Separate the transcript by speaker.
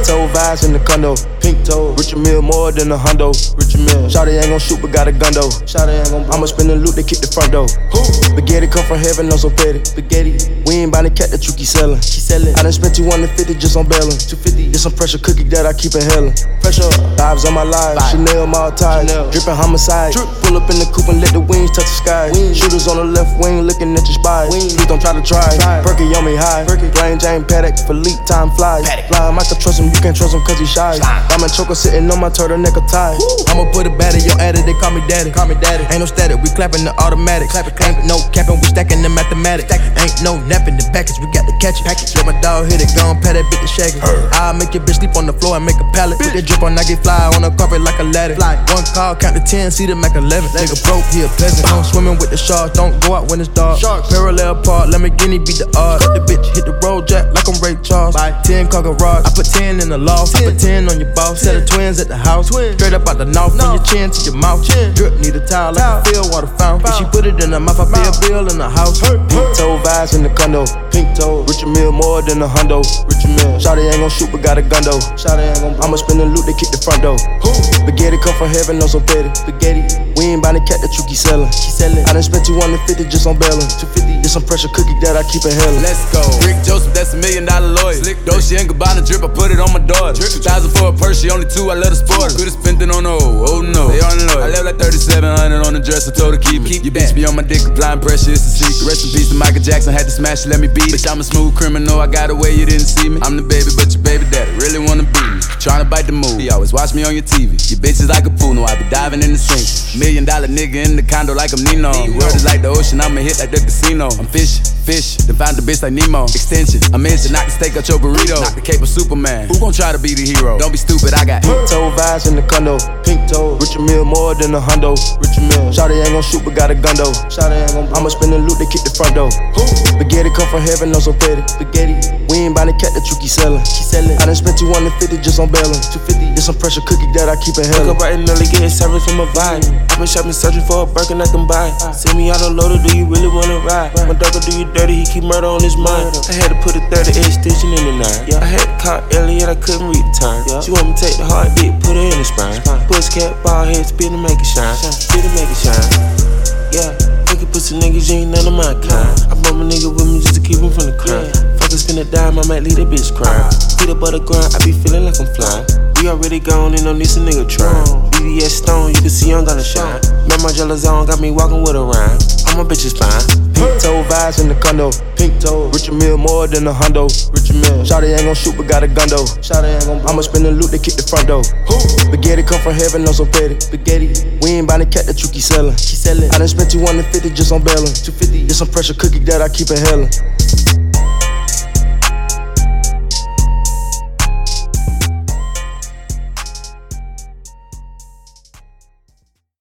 Speaker 1: toe vibes in the condo. Pink toe, Richard Mill more than a hundo. Richard Mill, Shawty ain't gon' shoot but got a gun though. Shawty ain't gon' I'ma spin the loot, they kick the front door. Spaghetti come from heaven, no so petty. Spaghetti, we ain't bout to cat that you keep selling. She sellin'. I done spent 250 just on bailin'. 250, it's some pressure cookie that I keep inhalin'. Pressure, vibes on my life. Chanel, my tie, drippin' homicide. Pull up in the coupe and let the wings touch the sky. Shooters on the left wing looking at your spies. Please don't try to try. Perky on me high. Plain Jane Paddock for leap time flies. Fly, I can trust him, you can't trust him cause he shy. I'm a choker sitting on my turtleneck or tie.
Speaker 2: I'ma put a bat in your addy, they call me daddy. Ain't no static, we clapping the automatic. Ain't no capping, we stacking the mathematics. Ain't no napping the package, we got the catch it. Let my dog hit it, gon' pat that bitch to shake it. I'll make your bitch sleep on the floor and make a pallet. Put that drip on, I get fly on the carpet like a ladder. One call, count to 10, see the Mac 11. Nigga broke, he a peasant. I'm swimming with the sharks, don't go out when it's dark. Parallel park, Lamborghini beat the odds. The bitch hit the road jack like I'm Ray Charles. 10 car garage, I put 10 in the loft. I put 10 on your boss. Set of twins at the house. Straight up out the north, from your chin to your mouth. Drip need a towel like a field water fountain. If she put it in her mouth, I pay a bill in the house.
Speaker 1: Pink toe vibes in the condo. Pink toe, Richard Mill more than a hundo. Richard Mill, Shawty ain't gon' shoot but got a gun though. Shawty ain't gon' I'ma spin the loot, they kick the front door. Spaghetti come from heaven, no so petty. Spaghetti, we ain't bout to cat that you keep sellin'. I done spent 250 just on bailin'. 250, it's some pressure cookie that I keep inhalin'.
Speaker 3: Let's go. Rick Joseph, that's $1 million lawyer. Dolce & Gabbana drip, I put it on my daughter. 2,000 for a purse, she only 2, I let her sport her. Could've spent it on the oh no. They on the low. I left like 3,700 on the dress, I told her keep it. Your bitch be on my dick, applying pressure, it's a secret. Rest in peace to Michael Jackson, had to smash it, let me beat it. Bitch, I'm a smooth criminal, I got away, you didn't see me. I'm the baby, but your baby daddy really wanna beat me. Tryna bite the move, he always watch me on your TV. Your bitch is like a pool, no, I be diving in the sink. $1 million nigga in the condo like I'm Nino. The world is like the ocean, I'ma hit like the casino. I'm fish, then found the bitch like Nemo. Extension, I'm in to knock the steak out your burrito. Knock the cape of Superman, who gon' try to be the hero? Don't be stupid, I got
Speaker 1: pink toe vibes in the condo. Pink toe, Richard Mill more than a hundo. Richard Mill, Shawty ain't gon' shoot but got a gun though. Shawty ain't gon' I'ma spin the loot, they kick the front door. Spaghetti come from heaven, no so petty. Spaghetti, we ain't bout to cat that you keep sellin'. I done spent 250 just on bailin'. 250, it's some pressure cookie that I keep inhalin'.
Speaker 4: Wake up bright and early, getting service from a vibe. I been shopping, searching for a Birkin I can buy. Send me out a loader, do you really wanna ride? My dog will do you dirty, he keep murder on his mind. I had to put a 30 extension in the 9. I had to call Elliot, I couldn't read the time. She want me to take the hard dick, put her in the spine. Push cat, ball head, spin and make it shine. Spin and make it shine. Yeah, fuck it, pussy niggas, you ain't none of my kind. I brought my nigga with me just to keep him from the crime. Fuck it, spin a dime, I might leave that bitch crying. Feet up butter grind, I be feeling like I'm flying. We already gone and don't need some nigga trying. BBS Stone, you can see I'm gonna shine. Man, my jealous zone got me walking with a rhyme. All my bitches fine.
Speaker 1: Pink toe vibes in the condo. Pink toe, Richard Mill more than a hundo. Richard Mill, Shawty ain't gon' shoot but got a gun though. Shawty ain't gon' I'ma spin the loot, they kick the front door. Spaghetti come from heaven, no so petty. Spaghetti, we ain't bout to cat that you keep sellin'. I done spent 250 just on bailin'. 250, it's some pressure cookie that I keep inhalin'.